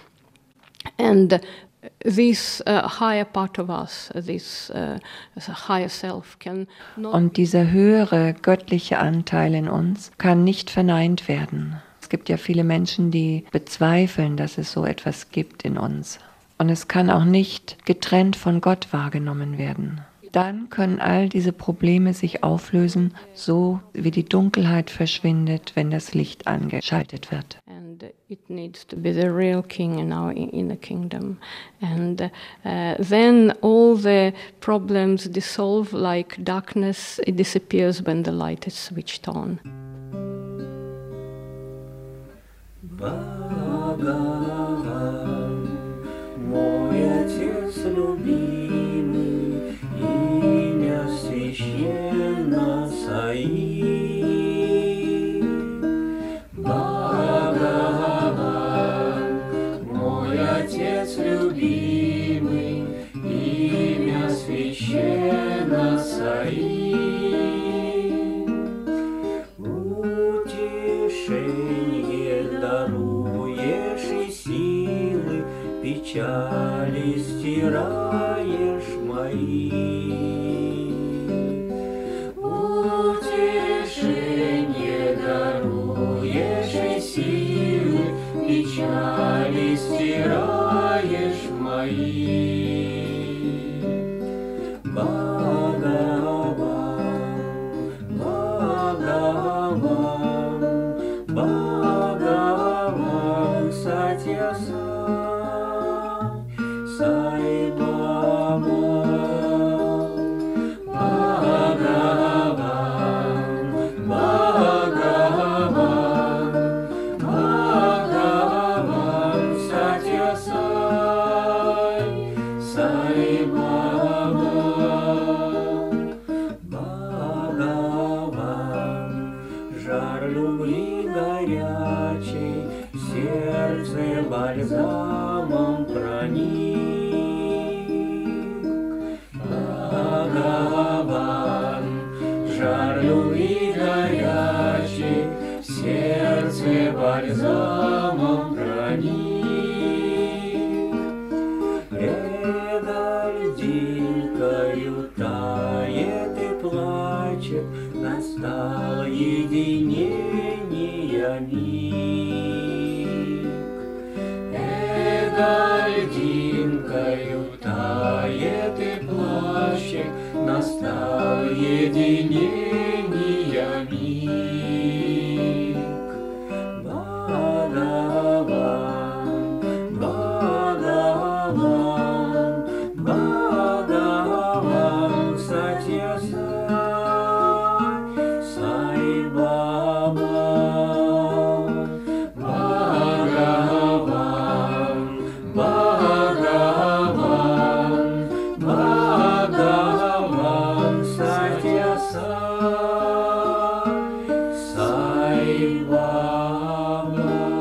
And uh, this uh, higher part of us, uh, this uh, higher self can not... Und dieser höhere göttliche Anteil in uns kann nicht verneint werden. Es gibt ja viele Menschen, die bezweifeln, dass es so etwas gibt in uns. Und es kann auch nicht getrennt von Gott wahrgenommen werden. Dann können all diese Probleme sich auflösen, so wie die Dunkelheit verschwindet, wenn das Licht angeschaltet wird. And it needs to be the real king in our inner kingdom. And uh, then all the problems dissolve like darkness. It disappears when the light is switched on. Бхагаван, мой Отец любимый, имя священно Саи. Бхагаван, мой Отец любимый, имя священно Саи. Утешение даруешь и силы, печали стираешь мои. Утешение даруешь и силы, печали стираешь мои. Бхагаван, Бхагаван, Бхагаван, Сатья Сай, Сай Баба. Бхагаван, Бхагаван, Бхагаван, Сатья Сай, Сай Баба. Бхагаван, жар любви горячий, в сердце бальзамом проник. Бхагаван, жар любви горячий, в сердце бальзамом проник. Льдинкою тает и плачет, настал единения миг. Эго льдинкою тает и плачет, настал единения миг. Бхагаван, Бхагаван, Бхагаван, Сатья Сай, Сай Баба. Бхагаван, Бхагаван, Бхагаван, Сатья Сай, Сай Баба.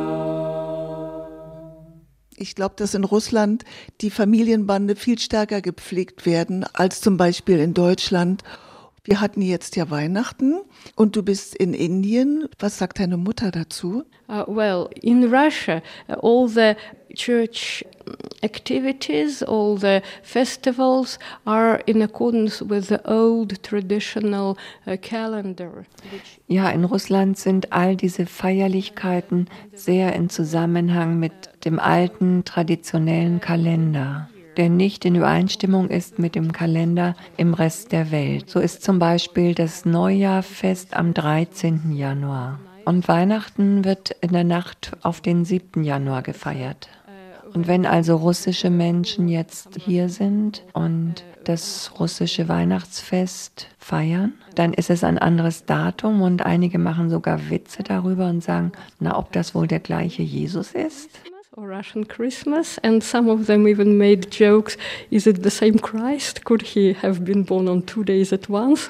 Ich glaube, dass in Russland die Familienbande viel stärker gepflegt werden als zum Beispiel in Deutschland. Wir hatten jetzt ja Weihnachten und du bist in Indien. Was sagt deine Mutter dazu? Uh, well, in Russia, uh, all the church activities, all the festivals are in accordance with the old traditional uh, calendar. Ja, in Russland sind all diese Feierlichkeiten sehr in Zusammenhang mit dem alten traditionellen Kalender, der nicht in Übereinstimmung ist mit dem Kalender im Rest der Welt. So ist zum Beispiel das Neujahrfest am dreizehnten Januar. Und Weihnachten wird in der Nacht auf den siebten Januar gefeiert. Und wenn also russische Menschen jetzt hier sind und das russische Weihnachtsfest feiern, dann ist es ein anderes Datum und einige machen sogar Witze darüber und sagen, na, ob das wohl der gleiche Jesus ist? Or Russian Christmas, and some of them even made jokes, is it the same Christ? Could he have been born on two days at once?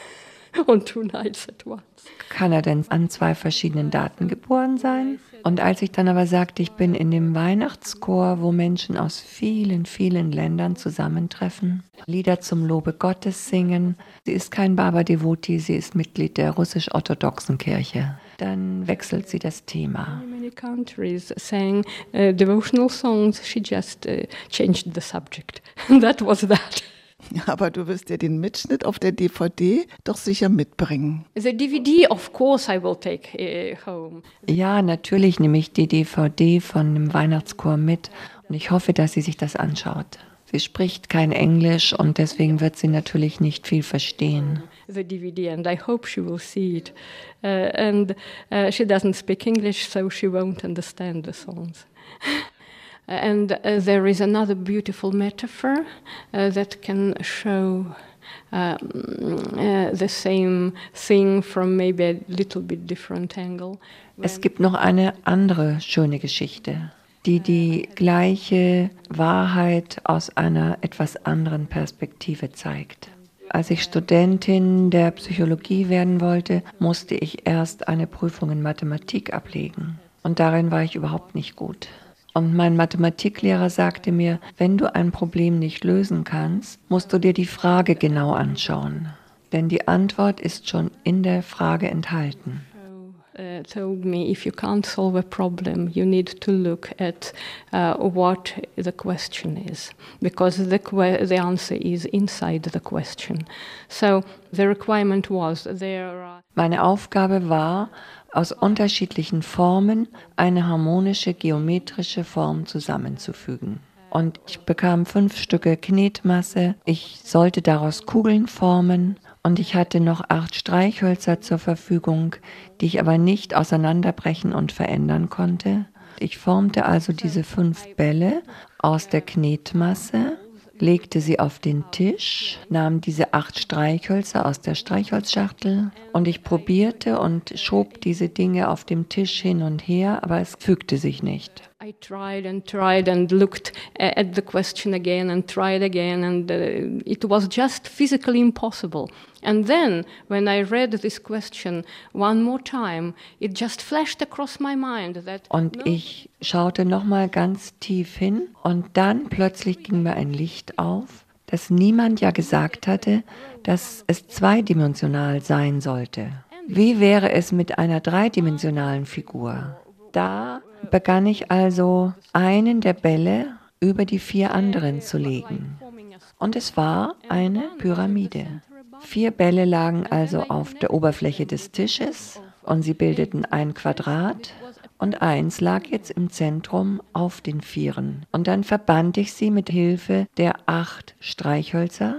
On two nights at once? Kann er denn an zwei verschiedenen Daten geboren sein? Und als ich dann aber sagte, ich bin in dem Weihnachtschor, wo Menschen aus vielen, vielen Ländern zusammentreffen, Lieder zum Lobe Gottes singen, sie ist kein Baba-Devoti, sie ist Mitglied der russisch-orthodoxen Kirche, dann wechselt sie das Thema. Many countries sang uh, devotional songs, she just uh, changed the subject. That was that. Aber du wirst ja den Mitschnitt auf der D V D doch sicher mitbringen. The D V D, of course, I will take uh, home. Ja, natürlich nehme ich die D V D von dem Weihnachtschor mit und ich hoffe, dass sie sich das anschaut. Sie spricht kein Englisch und deswegen wird sie natürlich nicht viel verstehen. The D V D, and I hope she will see it. Uh, and uh, she doesn't speak English, so she won't understand the songs. And uh, there is another beautiful metaphor uh, that can show um, uh, the same thing from maybe a little bit different angle. Es gibt noch eine andere schöne Geschichte, die die gleiche Wahrheit aus einer etwas anderen Perspektive zeigt. Als ich Studentin der Psychologie werden wollte, musste ich erst eine Prüfung in Mathematik ablegen. Und darin war ich überhaupt nicht gut. Und mein Mathematiklehrer sagte mir, wenn du ein Problem nicht lösen kannst, musst du dir die Frage genau anschauen. Denn die Antwort ist schon in der Frage enthalten. Uh, told me if you can't solve a problem, you need to look at uh, what the question is, because the que- the answer is inside the question. So the requirement was there. Are Meine Aufgabe war, aus unterschiedlichen Formen eine harmonische geometrische Form zusammenzufügen. Und ich bekam fünf Stücke Knetmasse, ich sollte daraus Kugeln formen und ich hatte noch acht Streichhölzer zur Verfügung, die ich aber nicht auseinanderbrechen und verändern konnte. Ich formte also diese fünf Bälle aus der Knetmasse, legte sie auf den Tisch, nahm diese acht Streichhölzer aus der Streichholzschachtel und ich probierte und schob diese Dinge auf dem Tisch hin und her, aber es fügte sich nicht. I tried and tried and looked at the question again and tried again, and uh, it was just physically impossible. And then, when I read this question one more time, it just flashed across my mind that Und ich schaute nochmal ganz tief hin und dann plötzlich ging mir ein Licht auf, dass niemand ja gesagt hatte, dass es zweidimensional sein sollte. Wie wäre es mit einer dreidimensionalen Figur? Da begann ich also, einen der Bälle über die vier anderen zu legen. Und es war eine Pyramide. Vier Bälle lagen also auf der Oberfläche des Tisches und sie bildeten ein Quadrat und eins lag jetzt im Zentrum auf den Vieren. Und dann verband ich sie mit Hilfe der acht Streichhölzer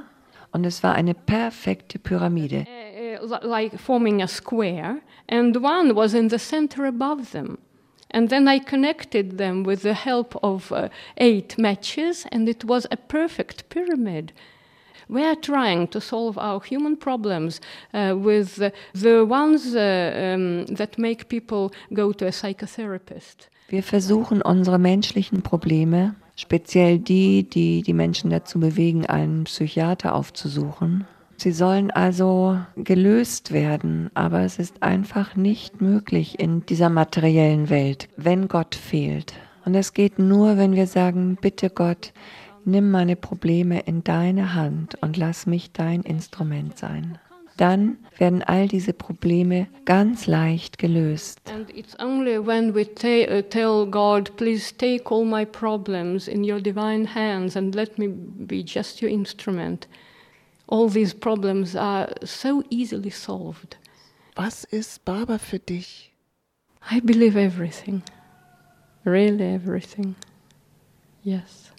und es war eine perfekte Pyramide. Uh, like forming a square, and one was in the center above them. And then I connected them with the help of uh, eight matches, and it was a perfect pyramid. We are trying to solve our human problems uh, with uh, the ones uh, um, that make people go to a psychotherapist. Wir versuchen unsere menschlichen Probleme, speziell die, die die Menschen dazu bewegen, einen Psychiater aufzusuchen. Sie sollen also gelöst werden, aber es ist einfach nicht möglich in dieser materiellen Welt, wenn Gott fehlt. Und es geht nur, wenn wir sagen, bitte Gott, nimm meine Probleme in deine Hand und lass mich dein Instrument sein. Dann werden all diese Probleme ganz leicht gelöst. And it's only when we ta- uh, tell God, please take all my problems in your divine hands and let me be just your instrument. All these problems are so easily solved. Was ist Baba für dich? I believe everything. Really everything. Yes.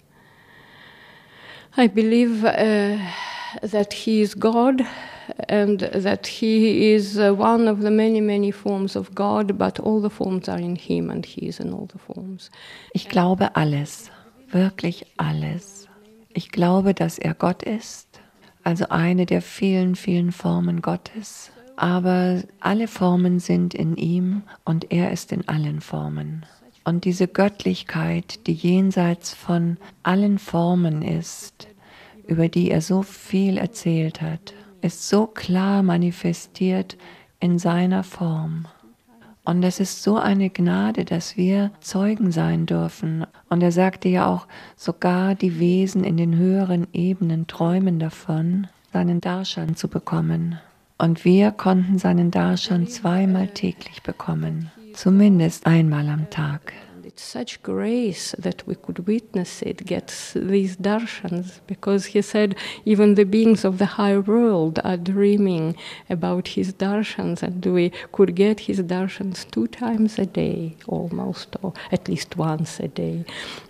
I believe uh, that he is God and that he is uh, one of the many, many forms of God, but all the forms are in him and he is in all the forms. Ich glaube alles, wirklich alles. Ich glaube, dass er Gott ist. Also eine der vielen, vielen Formen Gottes. Aber alle Formen sind in ihm und er ist in allen Formen. Und diese Göttlichkeit, die jenseits von allen Formen ist, über die er so viel erzählt hat, ist so klar manifestiert in seiner Form. Und es ist so eine Gnade, dass wir Zeugen sein dürfen. Und er sagte ja auch, sogar die Wesen in den höheren Ebenen träumen davon, seinen Darshan zu bekommen. Und wir konnten seinen Darshan zweimal täglich bekommen, zumindest einmal am Tag. It's such grace that we could witness it, get these darshans, because he said even the beings of the higher world are dreaming about his darshans, and we could get his darshans two times a day, almost, or at least once a day.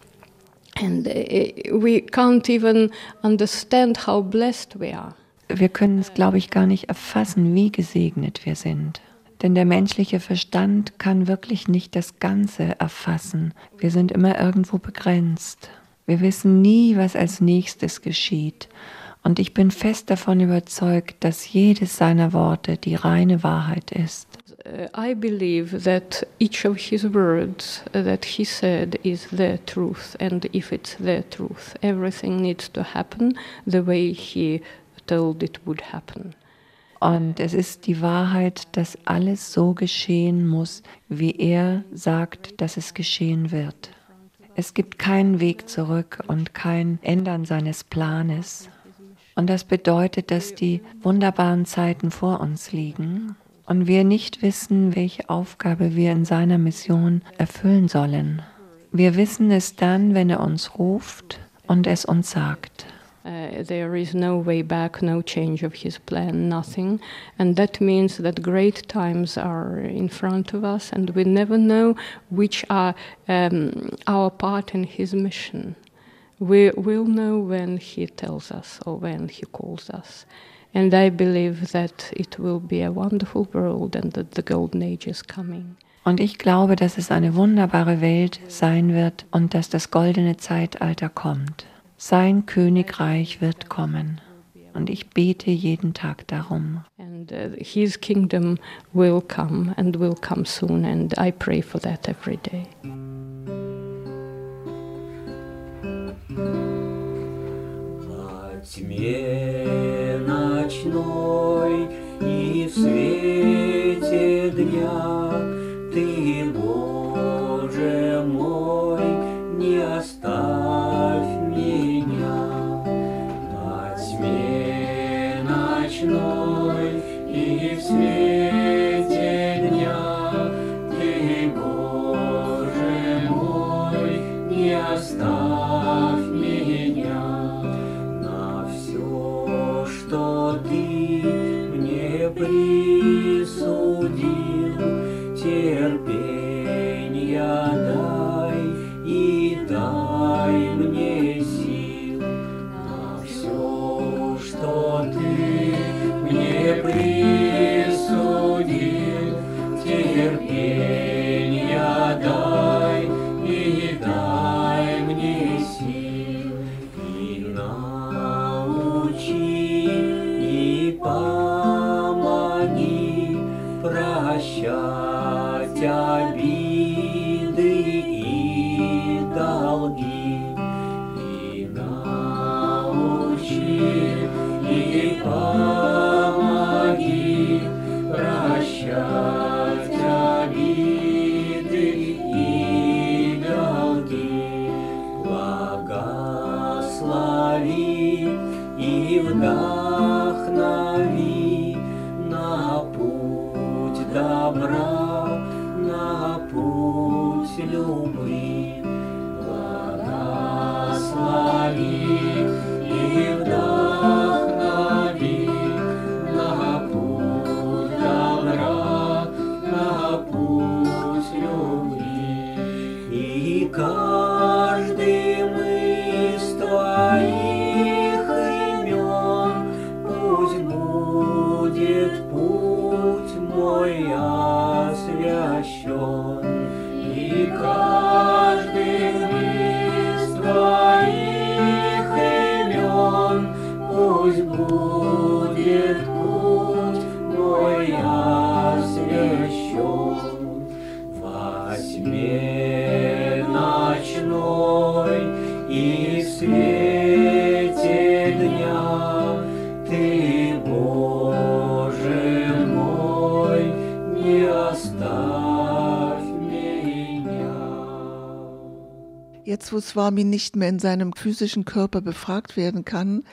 And uh, we can't even understand how blessed we are. Wir können es, glaube ich, gar nicht erfassen, wie gesegnet wir sind. Denn der menschliche Verstand kann wirklich nicht das Ganze erfassen. Wir sind immer irgendwo begrenzt. Wir wissen nie, was als nächstes geschieht. Und ich bin fest davon überzeugt, dass jedes seiner Worte die reine Wahrheit ist. I believe that each of his words that he said is the truth. And if it's the truth, everything needs to happen the way he told it would happen. Und es ist die Wahrheit, dass alles so geschehen muss, wie er sagt, dass es geschehen wird. Es gibt keinen Weg zurück und kein Ändern seines Planes. Und das bedeutet, dass die wunderbaren Zeiten vor uns liegen und wir nicht wissen, welche Aufgabe wir in seiner Mission erfüllen sollen. Wir wissen es dann, wenn er uns ruft und es uns sagt. Uh, there is no way back, no change of his plan, nothing. And that means that great times are in front of us and we never know which are um, our part in his mission. We will know when he tells us or when he calls us. And I believe that it will be a wonderful world and that the golden age is coming. Und ich glaube, dass es eine wunderbare Welt sein wird und dass das goldene Zeitalter kommt. Sein Königreich wird kommen und ich bete jeden Tag darum. And uh, his kingdom will come and will come soon and I pray for that every day. Во тьме ночной и в свете дня ты, Боже мой, не оставь меня. Во тьме ночной и в свете дня ты, Боже мой, не оставь меня. На все, что ты мне присудил, терпенья дай и дай мне сил. На все, что И в свете дня Ты, Боже мой, не оставь меня. Jetzt, wo Swami nicht mehr in seinem physischen Körper befragt werden kann,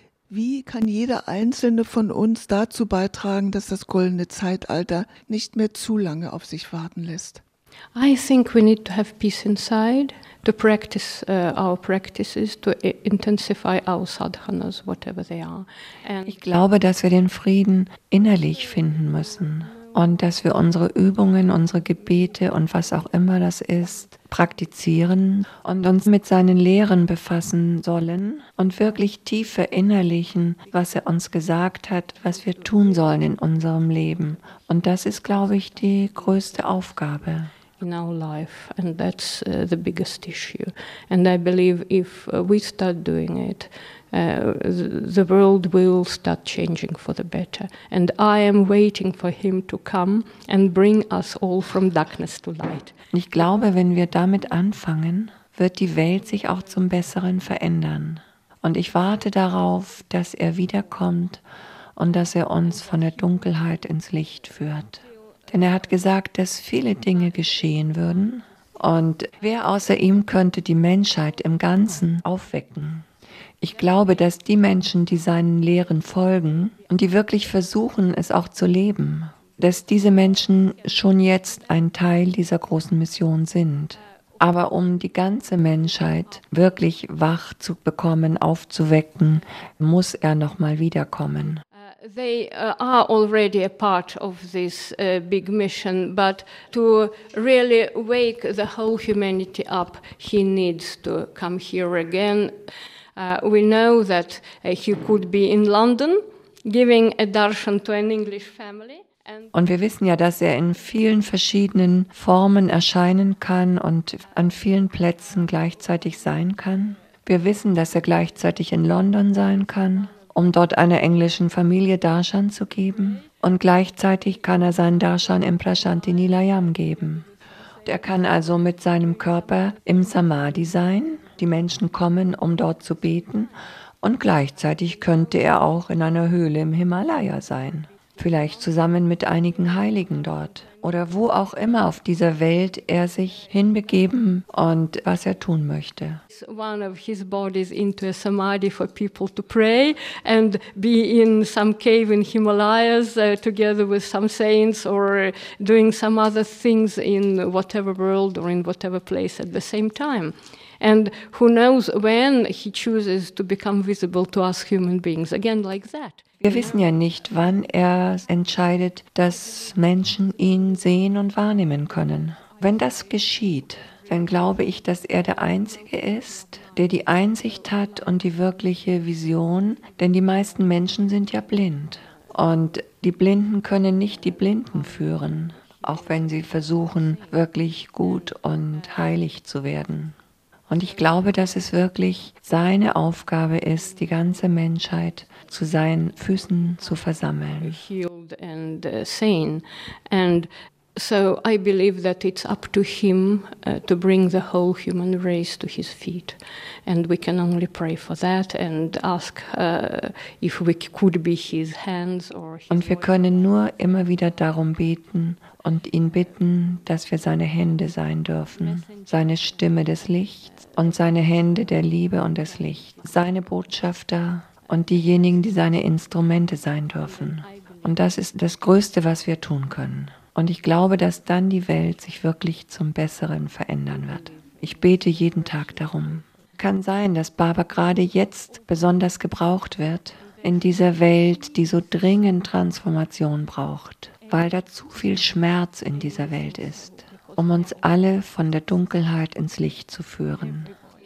wie kann jeder Einzelne von uns dazu beitragen, dass das goldene Zeitalter nicht mehr zu lange auf sich warten lässt? I think we need to have peace inside, to practice uh, our practices, to i- intensify our sadhanas, whatever they are. And Ich glaube, dass wir den Frieden innerlich finden müssen und dass wir unsere Übungen, unsere Gebete und was auch immer das ist, praktizieren und uns mit seinen Lehren befassen sollen und wirklich tief verinnerlichen, was er uns gesagt hat, was wir tun sollen in unserem Leben. Und das ist, glaube ich, die größte Aufgabe. in our life, and that's uh, the biggest issue. And I believe if uh, we start doing it, uh, the, the world will start changing for the better. And I am waiting for him to come and bring us all from darkness to light. Und ich glaube, wenn wir damit anfangen, wird die Welt sich auch zum Besseren verändern. Und ich warte darauf, dass er wiederkommt und dass er uns von der Dunkelheit ins Licht führt. Denn er hat gesagt, dass viele Dinge geschehen würden und wer außer ihm könnte die Menschheit im Ganzen aufwecken. Ich glaube, dass die Menschen, die seinen Lehren folgen und die wirklich versuchen, es auch zu leben, dass diese Menschen schon jetzt ein Teil dieser großen Mission sind. Aber um die ganze Menschheit wirklich wach zu bekommen, aufzuwecken, muss er nochmal wiederkommen. They uh, are already a part of this uh, big mission, but to really wake the whole humanity up, he needs to come here again. Uh, we know that uh, he could be in London giving a darshan to an English family. Und wir wissen ja, dass er in vielen verschiedenen Formen erscheinen kann und an vielen Plätzen gleichzeitig sein kann. Wir wissen, dass er gleichzeitig in London sein kann, um dort einer englischen Familie Darshan zu geben. Und gleichzeitig kann er seinen Darshan im Prashanti Nilayam geben. Er kann also mit seinem Körper im Samadhi sein. Die Menschen kommen, um dort zu beten. Und gleichzeitig könnte er auch in einer Höhle im Himalaya sein. Vielleicht zusammen mit einigen Heiligen dort. Oder wo auch immer auf dieser Welt er sich hinbegeben und was er tun möchte. One of his bodies into a samadhi for people to pray and be in some cave in Himalayas uh, together with some saints or doing some other things in whatever world or in whatever place at the same time. And who knows when he chooses to become visible to us human beings, again like that. Wir wissen ja nicht, wann er entscheidet, dass Menschen ihn sehen und wahrnehmen können. Wenn das geschieht, dann glaube ich, dass er der Einzige ist, der die Einsicht hat und die wirkliche Vision, denn die meisten Menschen sind ja blind. Und die Blinden können nicht die Blinden führen, auch wenn sie versuchen, wirklich gut und heilig zu werden. Und ich glaube, dass es wirklich seine Aufgabe ist, die ganze Menschheit zu seinen Füßen zu versammeln. Healed and uh, sane. And so I believe that it's up to him uh, to bring the whole human race to his feet. And we can only pray for that and ask uh, if we could be his hands or his Und wir können nur immer wieder darum beten und ihn bitten, dass wir seine Hände sein dürfen, seine Stimme des Lichts und seine Hände der Liebe und des Lichts, seine Botschafter und diejenigen, die seine Instrumente sein dürfen. Und das ist das Größte, was wir tun können. Und ich glaube, dass dann die Welt sich wirklich zum Besseren verändern wird. Ich bete jeden Tag darum. Kann sein, dass Baba gerade jetzt besonders gebraucht wird in dieser Welt, die so dringend Transformation braucht, weil da zu viel Schmerz in dieser Welt ist, um uns alle von der Dunkelheit ins Licht zu führen.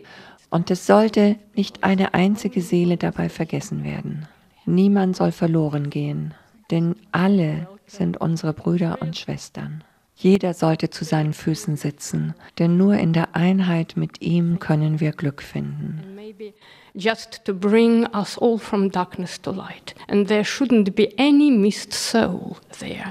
Und es sollte nicht eine einzige Seele dabei vergessen werden. Niemand soll verloren gehen, denn alle sind unsere Brüder und Schwestern. Jeder sollte zu seinen Füßen sitzen, denn nur in der Einheit mit ihm können wir Glück finden. maybe just to bring us all from darkness to light. And there shouldn't be any missed soul there,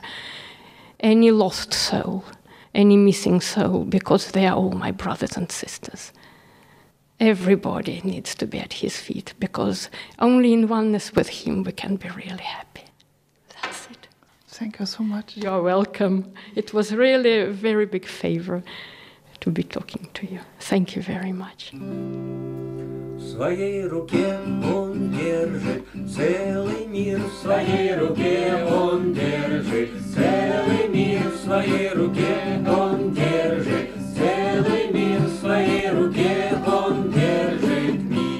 any lost soul, any missing soul, because they are all my brothers and sisters. everybody needs to be at his feet, because only in oneness with him we can be really happy. That's it. Thank you so much. You're welcome. It was really a very big favor to be talking to you. Thank you very much. В своей руке он держит целый мир, в своей руке он держит целый мир, в своей руке он держит целый мир, в своей руке он держит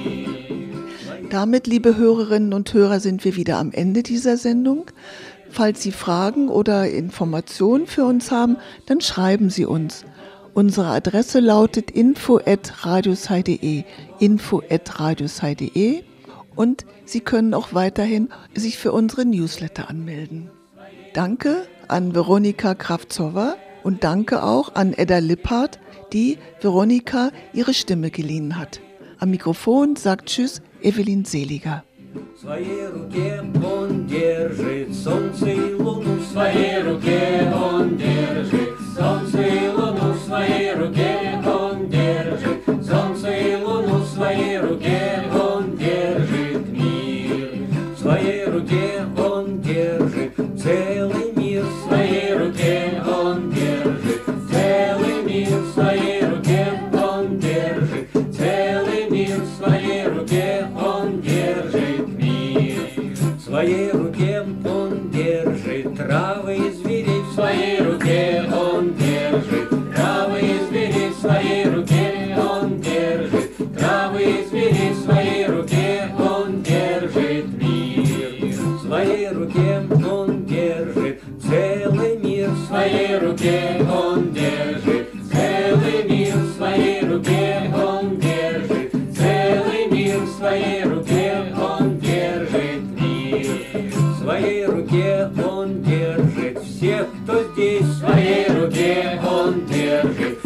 мир. Damit, liebe Hörerinnen und Hörer, sind wir wieder am Ende dieser Sendung. Falls Sie Fragen oder Informationen für uns haben, dann schreiben Sie uns. Unsere Adresse lautet info at radiosai punkt de, info at radiosai punkt de, und Sie können auch weiterhin sich für unsere Newsletter anmelden. Danke an Veronika Kravtsova und danke auch an Edda Lipphardt, die Veronika ihre Stimme geliehen hat. Am Mikrofon sagt Tschüss Evelyn Seliger. В своей руке он держит солнце и луну, в своей руке он держит солнце и луну, в своей руке он держит солнце и луну, в своей руке он держит мир. В своей руке он держит целый мир, в своей руке он держит целый мир, в своей руке он держит целый мир, в своей руке он держит мир. В своей руке он держит травы и зверей, в своей руке он держит травы и зверей, в своей руке он держит травы и зверей, в своей руке он держит мир. В своей руке он держит целый мир, в своей руке он держит целый мир, в своей руке он держит целый мир, в своей руке он держит мир. В своей руке он держит всех, кто здесь, в своей руке он держит